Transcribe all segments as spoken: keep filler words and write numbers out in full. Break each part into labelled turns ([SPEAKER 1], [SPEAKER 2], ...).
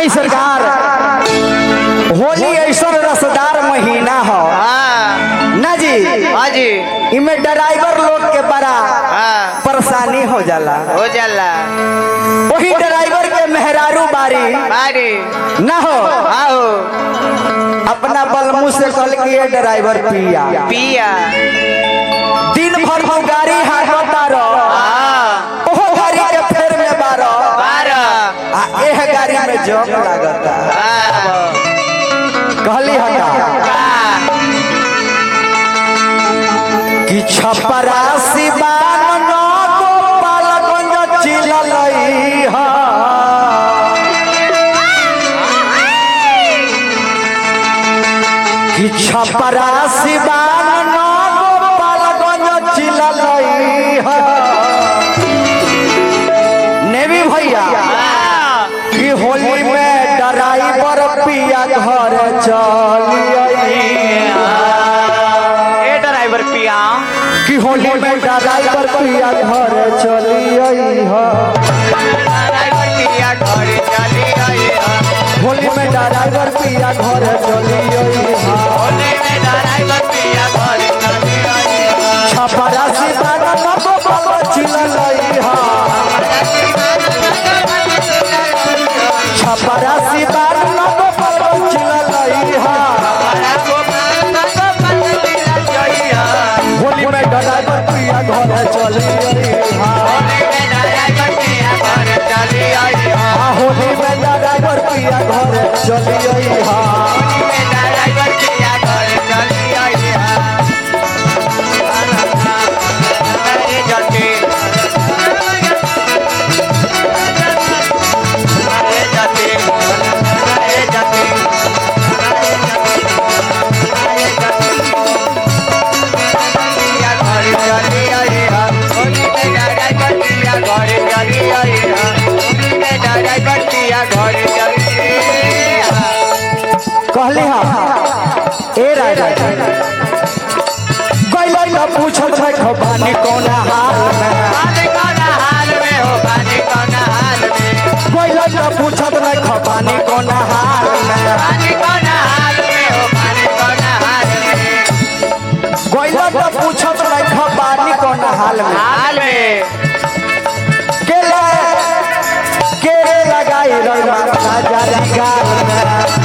[SPEAKER 1] आई सरकार होली ऐसा रसदार महीना हो ना जी।
[SPEAKER 2] हाँ जी।
[SPEAKER 1] इमे ड्राइवर लोग के बड़ा परेशानी हो जाला
[SPEAKER 2] हो जाला।
[SPEAKER 1] वही ड्राइवर के मेहरारू बारी
[SPEAKER 2] बारी
[SPEAKER 1] ना हो
[SPEAKER 2] आओ
[SPEAKER 1] अपना बलमू से कल के ड्राइवर पिया
[SPEAKER 2] पिया
[SPEAKER 1] दिन भर वो गाड़ी हाकता रहो ओहो गाड़ी के फेर में बारो
[SPEAKER 2] बारह
[SPEAKER 1] आ एह गाड़ी में जंग लागता कहली हटा कि छपरा सिवान नो गोपालगंज चिललई हा कि छपरा सिवान नो गोपालगंज चिललई हा नेवी भैया कि होली में ड्राइवर पिया घर चलिए
[SPEAKER 2] ड्राइवर पिया
[SPEAKER 1] कि होली में ड्राइवर पिया घर चलिए
[SPEAKER 2] ड्राइवर पिया घर चली आई
[SPEAKER 1] होली में ड्राइवर पिया घर चलिए
[SPEAKER 2] होली में ड्राइवर पिया घर चली आई
[SPEAKER 1] छपरा सिवान नको बाबा चिललई हा छपरा सिवान नको बाबा चिललई हा होली में ड्राइवर पिया घर चलिए होली में ड्राइवर पिया घर चलिए कहली हाँ ए राजा गइलो न पूछो छै खबानी कौन हाल में गइलो न पूछो न खबानी कौन हाल में गइलो न पूछो न खबानी कौन हाल में
[SPEAKER 2] हाल में
[SPEAKER 1] के के लगाई रही राजा री गाल में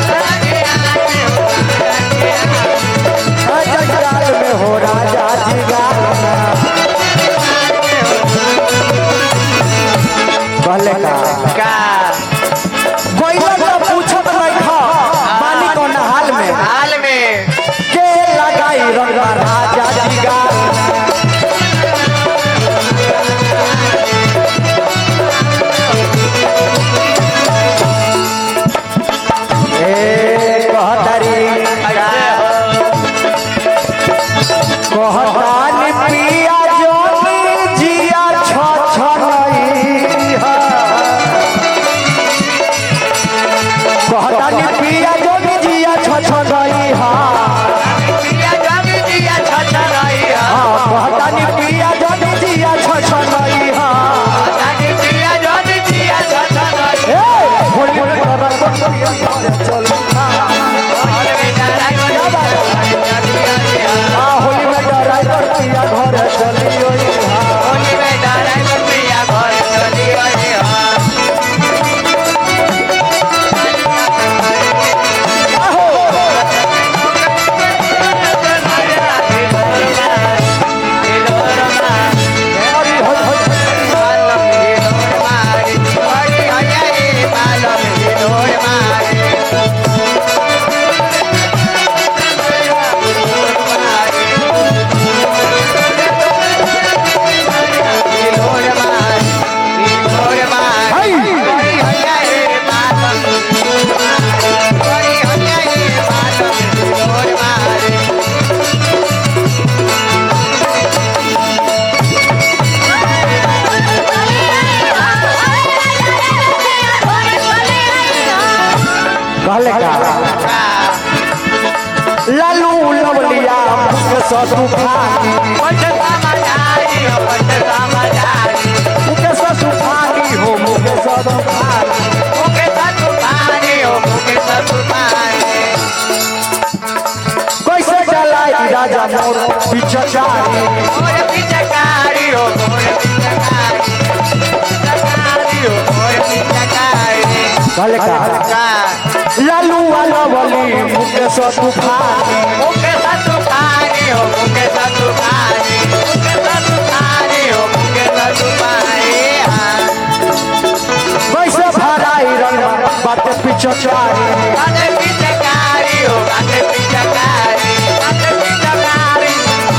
[SPEAKER 1] गाल में हो राजा जी गाल कहले का कोई लोग पूछत नहीं खा पानी कौन हाल में
[SPEAKER 2] हाल में
[SPEAKER 1] के लगाई रंग राजा जी गाल ए कहतरी कहतानी पिया जोनी जिया छ छ नहीं है कहतानी पिया जोनी जिया छ छ नहीं है कहतानी पिया जोनी जिया छ छ नहीं है होली में चल होली में ड्राइवर पिया घर चलियो
[SPEAKER 2] होली में ड्राइवर पिया घर चली आई
[SPEAKER 1] कहले का लालू लवलिया मुख सदु भागी मुख सदु भागी हो मुख सदु भागी कहले का लालू वाला बोली मुकेश तूफानी
[SPEAKER 2] मुके सतुफानी हो मुके सतुफानी मुके सतुफानी हो मुके सतुफानी
[SPEAKER 1] वैसे भराई रंग बात पिछकारी
[SPEAKER 2] बाते पिचकारी हो बाते पिचकारी बाते पिचकारी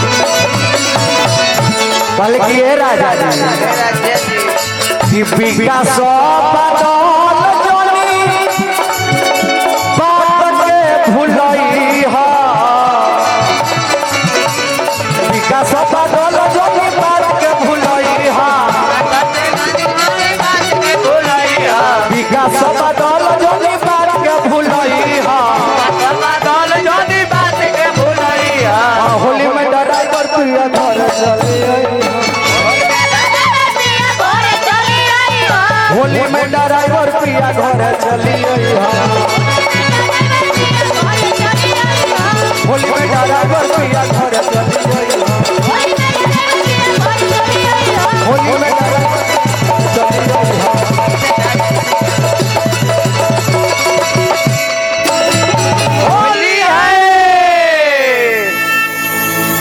[SPEAKER 1] कहले कि ए राजा जी कि विकास बदल जनी बात के भुलई हा विकास बदल जनी बात के भुलई हा विकास बदल जनी बात के भुलई हा
[SPEAKER 2] बदल जनी बात के भुलई हा
[SPEAKER 1] होली में ड्राइवर पिया घर चले होली में ड्राइवर पिया घर चली